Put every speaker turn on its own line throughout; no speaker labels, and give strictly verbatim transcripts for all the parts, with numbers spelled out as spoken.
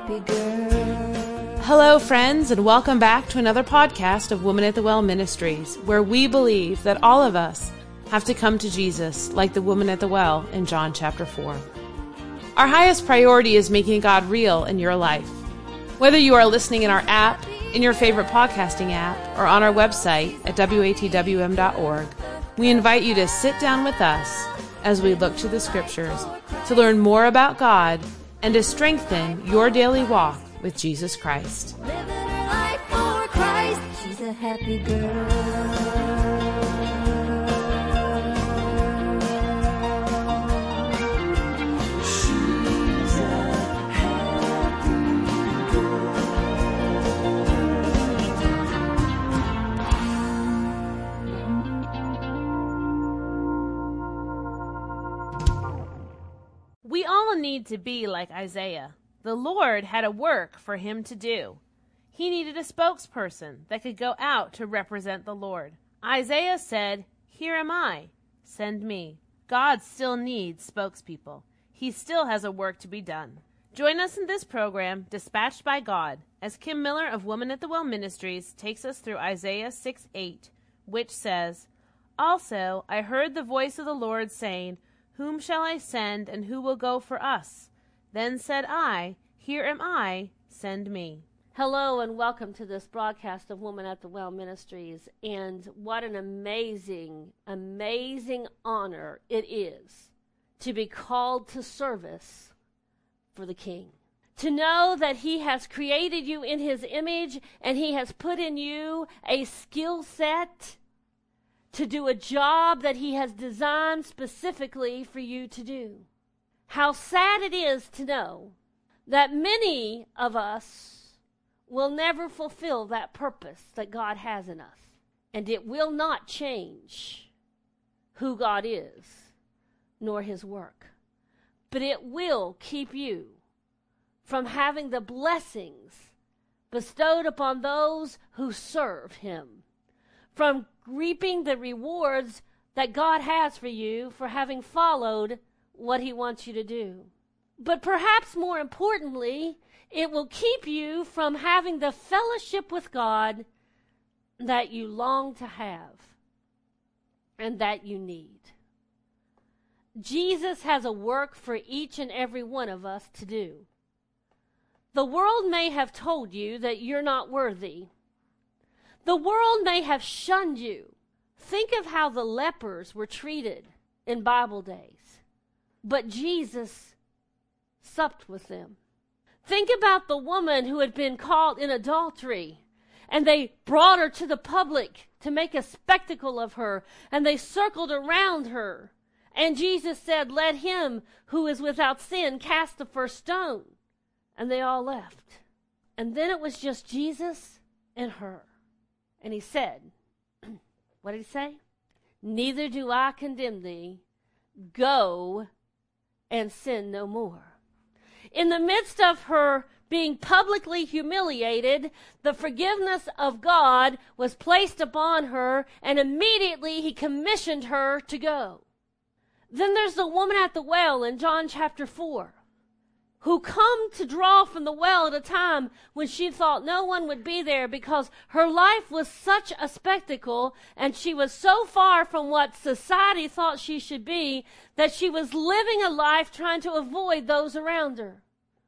happy girl.
Hello, friends, and welcome back to another podcast of Woman at the Well Ministries, where we believe that all of us have to come to Jesus like the woman at the well in John chapter four. Our highest priority is making God real in your life. Whether you are listening in our app, in your favorite podcasting app, or on our website at W A T W M dot org, we invite you to sit down with us as we look to the scriptures to learn more about God and to strengthen your daily walk with Jesus Christ.
Living her life for Christ. She's a happy girl.
We all need to be like Isaiah. The Lord had a work for him to do. He needed a spokesperson that could go out to represent the Lord. Isaiah said, "Here am I, send me." God still needs spokespeople. He still has a work to be done. Join us in this program, Dispatched by God, as Kim Miller of Woman at the Well Ministries takes us through Isaiah six eight, which says, "Also I heard the voice of the Lord saying, Whom shall I send, and who will go for us? Then said I, Here am I, send me."
Hello and welcome to this broadcast of Woman at the Well Ministries. And what an amazing, amazing honor it is to be called to service for the King. To know that he has created you in his image and he has put in you a skill set to do a job that he has designed specifically for you to do. How sad it is to know that many of us will never fulfill that purpose that God has in us. And it will not change who God is, nor his work. But it will keep you from having the blessings bestowed upon those who serve him, from reaping the rewards that God has for you for having followed what he wants you to do. But perhaps more importantly, it will keep you from having the fellowship with God that you long to have and that you need. Jesus has a work for each and every one of us to do. The world may have told you that you're not worthy. The world may have shunned you. Think of how the lepers were treated in Bible days. But Jesus supped with them. Think about the woman who had been caught in adultery, and they brought her to the public to make a spectacle of her, and they circled around her. And Jesus said, "Let him who is without sin cast the first stone." And they all left. And then it was just Jesus and her. And he said, what did he say? "Neither do I condemn thee. Go and sin no more." In the midst of her being publicly humiliated, the forgiveness of God was placed upon her, and immediately he commissioned her to go. Then there's the woman at the well in John chapter four, who come to draw from the well at a time when she thought no one would be there because her life was such a spectacle and she was so far from what society thought she should be that she was living a life trying to avoid those around her.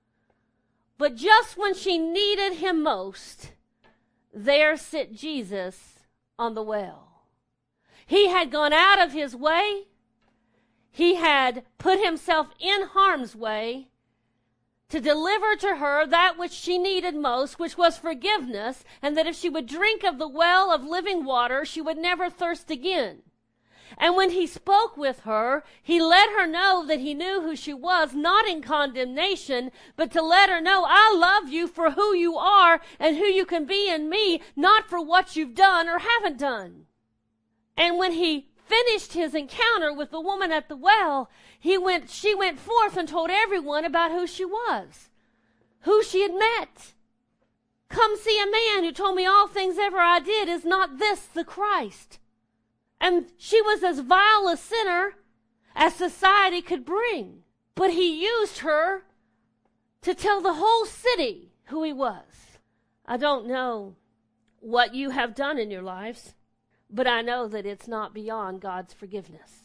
But just when she needed him most, there sit Jesus on the well. He had gone out of his way. He had put himself in harm's way to deliver to her that which she needed most, which was forgiveness, and that if she would drink of the well of living water, she would never thirst again. And when he spoke with her, he let her know that he knew who she was, not in condemnation, but to let her know, I love you for who you are and who you can be in me, not for what you've done or haven't done. And when he finished his encounter with the woman at the well, he went, she went forth and told everyone about who she was, who she had met. Come see a man who told me all things ever I did. Is not this the Christ? And she was as vile a sinner as society could bring. But he used her to tell the whole city who he was. I don't know what you have done in your lives, but I know that it's not beyond God's forgiveness.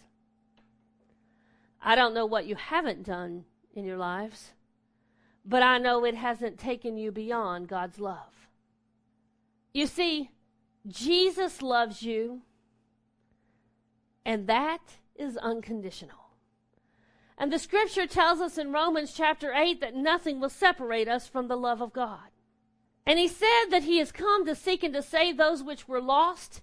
I don't know what you haven't done in your lives, but I know it hasn't taken you beyond God's love. You see, Jesus loves you, and that is unconditional. And the scripture tells us in Romans chapter eight that nothing will separate us from the love of God. And he said that he has come to seek and to save those which were lost.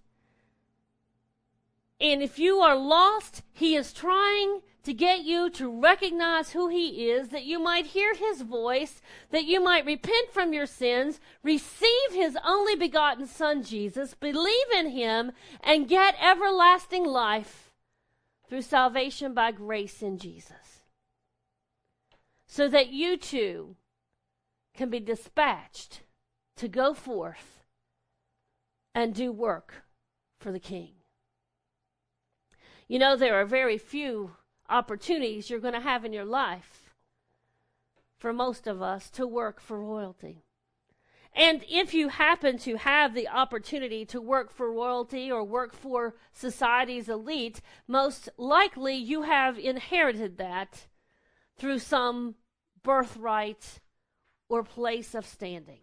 And if you are lost, he is trying to get you to recognize who he is, that you might hear his voice, that you might repent from your sins, receive his only begotten Son, Jesus, believe in him, and get everlasting life through salvation by grace in Jesus. So that you too can be dispatched to go forth and do work for the King. You know, there are very few opportunities you're going to have in your life, for most of us, to work for royalty. And if you happen to have the opportunity to work for royalty or work for society's elite, most likely you have inherited that through some birthright or place of standing.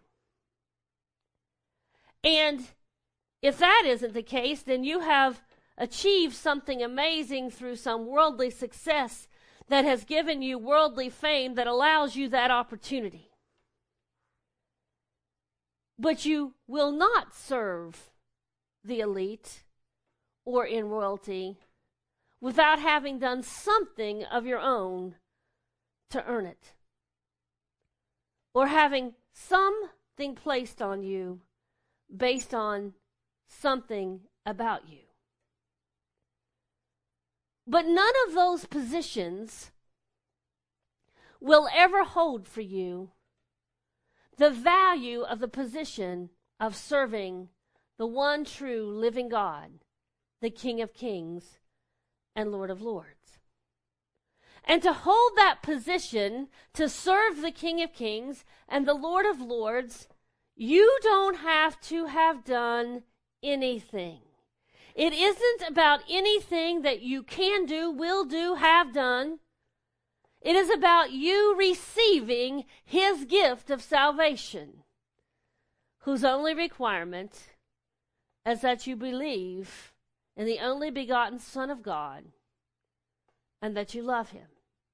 And if that isn't the case, then you have achieved something amazing through some worldly success that has given you worldly fame that allows you that opportunity. But you will not serve the elite or in royalty without having done something of your own to earn it, or having something placed on you based on something about you. But none of those positions will ever hold for you the value of the position of serving the one true living God, the King of Kings and Lord of Lords. And to hold that position, to serve the King of Kings and the Lord of Lords, you don't have to have done anything. It isn't about anything that you can do, will do, have done. It is about you receiving his gift of salvation, whose only requirement is that you believe in the only begotten Son of God and that you love him.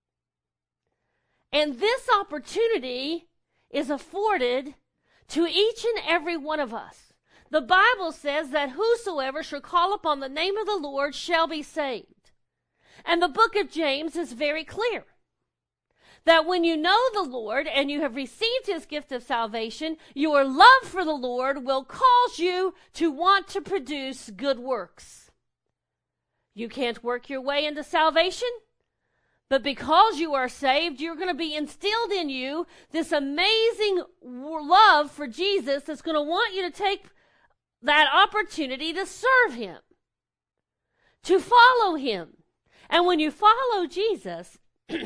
And this opportunity is afforded to each and every one of us. The Bible says that whosoever shall call upon the name of the Lord shall be saved. And the book of James is very clear that when you know the Lord and you have received his gift of salvation, your love for the Lord will cause you to want to produce good works. You can't work your way into salvation, but because you are saved, you're going to be instilled in you this amazing love for Jesus that's going to want you to take that opportunity to serve him, to follow him. And when you follow Jesus,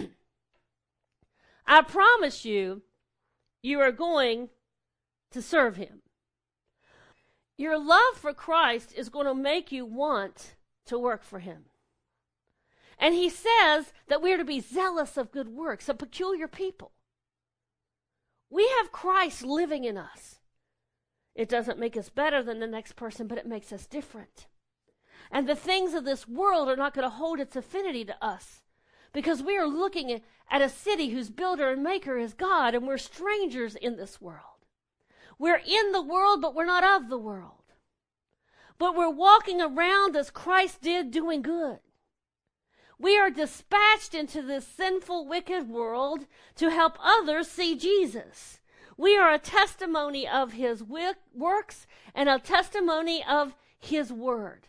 I promise you, you are going to serve him. Your love for Christ is going to make you want to work for him. And he says that we are to be zealous of good works, a peculiar people. We have Christ living in us. It doesn't make us better than the next person, but it makes us different. And the things of this world are not going to hold its affinity to us, because we are looking at a city whose builder and maker is God, and we're strangers in this world. We're in the world, but we're not of the world. But we're walking around as Christ did, doing good. We are dispatched into this sinful, wicked world to help others see Jesus. We are a testimony of his works and a testimony of his word.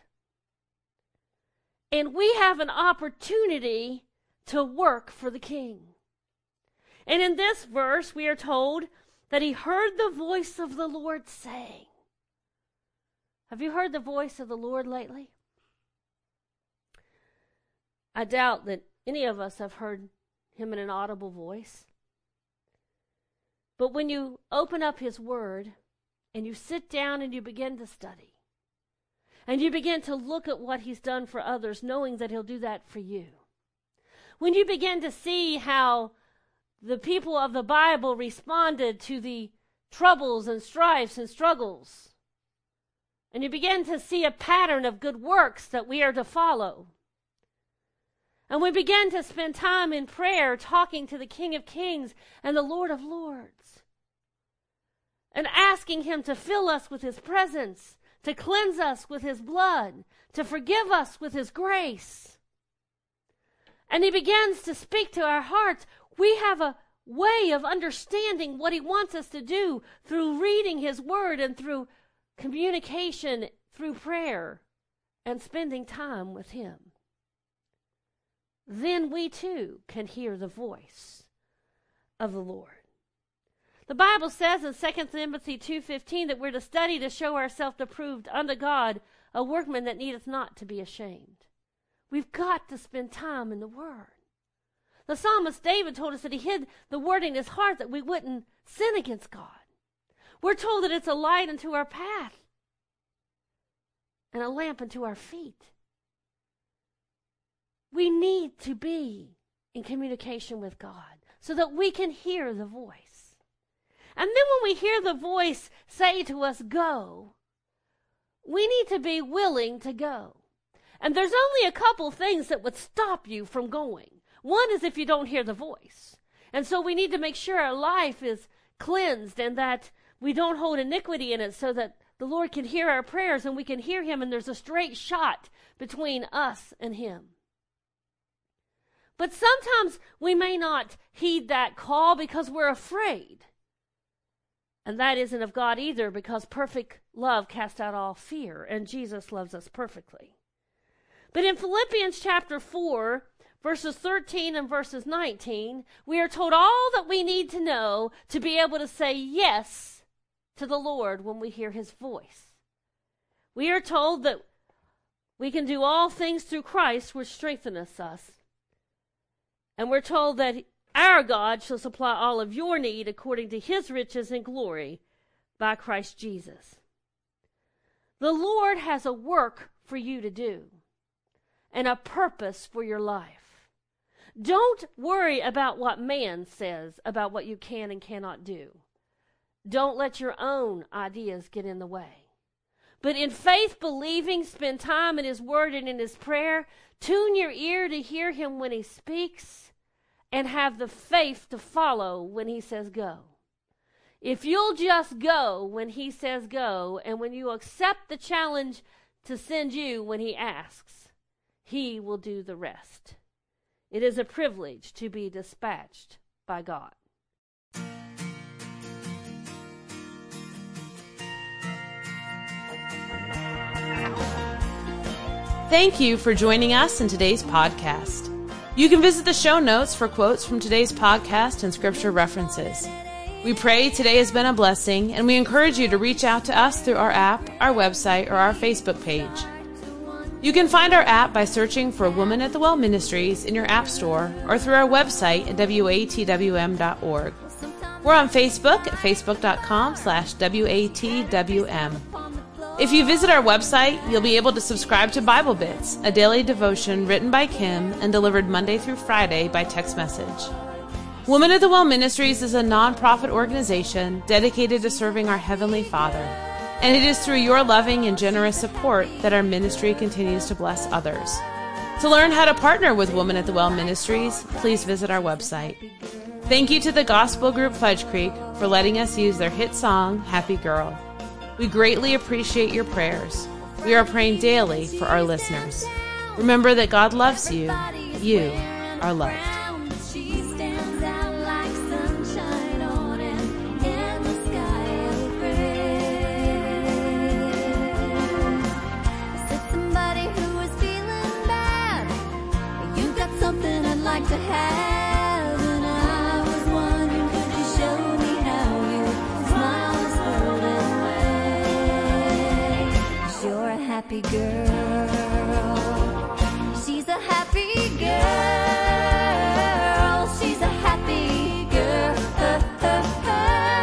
And we have an opportunity to work for the King. And in this verse, we are told that he heard the voice of the Lord saying. Have you heard the voice of the Lord lately? I doubt that any of us have heard him in an audible voice. But when you open up his word and you sit down and you begin to study and you begin to look at what he's done for others, knowing that he'll do that for you, when you begin to see how the people of the Bible responded to the troubles and strifes and struggles, and you begin to see a pattern of good works that we are to follow, and we begin to spend time in prayer talking to the King of Kings and the Lord of Lords, and asking him to fill us with his presence, to cleanse us with his blood, to forgive us with his grace. And he begins to speak to our hearts. We have a way of understanding what he wants us to do through reading his word and through communication, through prayer, and spending time with him. Then we too can hear the voice of the Lord. The Bible says in Second Timothy two fifteen that we're to study to show ourselves approved unto God, a workman that needeth not to be ashamed. We've got to spend time in the Word. The psalmist David told us that he hid the Word in his heart that we wouldn't sin against God. We're told that it's a light unto our path and a lamp unto our feet. We need to be in communication with God so that we can hear the voice. And then when we hear the voice say to us, go, we need to be willing to go. And there's only a couple things that would stop you from going. One is if you don't hear the voice. And so we need to make sure our life is cleansed and that we don't hold iniquity in it so that the Lord can hear our prayers and we can hear him and there's a straight shot between us and him. But sometimes we may not heed that call because we're afraid. And that isn't of God either, because perfect love casts out all fear, and Jesus loves us perfectly. But in Philippians chapter four, verses thirteen and verses nineteen, we are told all that we need to know to be able to say yes to the Lord when we hear his voice. We are told that we can do all things through Christ, which strengtheneth us. And we're told that our God shall supply all of your need according to his riches and glory by Christ Jesus. The Lord has a work for you to do and a purpose for your life. Don't worry about what man says about what you can and cannot do. Don't let your own ideas get in the way. But in faith believing, spend time in his word and in his prayer. Tune your ear to hear him when he speaks. And have the faith to follow when he says go. If you'll just go when he says go, and when you accept the challenge to send you when he asks, he will do the rest. It is a privilege to be dispatched by God.
Thank you for joining us in today's podcast. You can visit the show notes for quotes from today's podcast and scripture references. We pray today has been a blessing, and we encourage you to reach out to us through our app, our website, or our Facebook page. You can find our app by searching for Woman at the Well Ministries in your app store or through our website at W A T W M dot org. We're on Facebook at facebook.com slash WATWM. If you visit our website, you'll be able to subscribe to Bible Bits, a daily devotion written by Kim and delivered Monday through Friday by text message. Woman at the Well Ministries is a non-profit organization dedicated to serving our Heavenly Father, and it is through your loving and generous support that our ministry continues to bless others. To learn how to partner with Woman at the Well Ministries, please visit our website. Thank you to the gospel group Fudge Creek for letting us use their hit song, Happy Girl. We greatly appreciate your prayers. We are praying daily for our listeners. Remember that God loves you. You are loved.
She stands out like sunshine on an endless sky of gray. I said somebody who was feeling bad, you got something I'd like to have, and I was wondering, could you show me how you smile this world away? 'Cause you're a happy girl. She's a happy girl. She's a happy girl.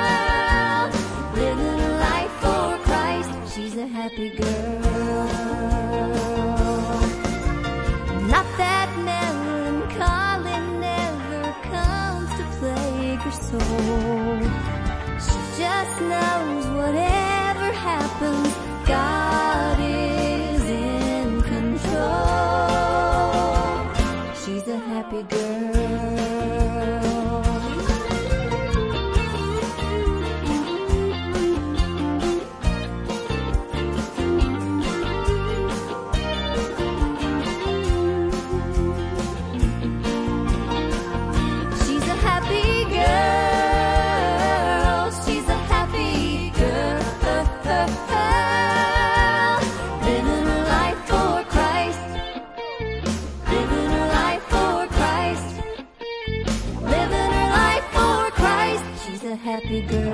happy girl. Not that melancholy never comes to plague her soul. She just knows whatever happens, God is in control. She's a happy girl. Happy girl.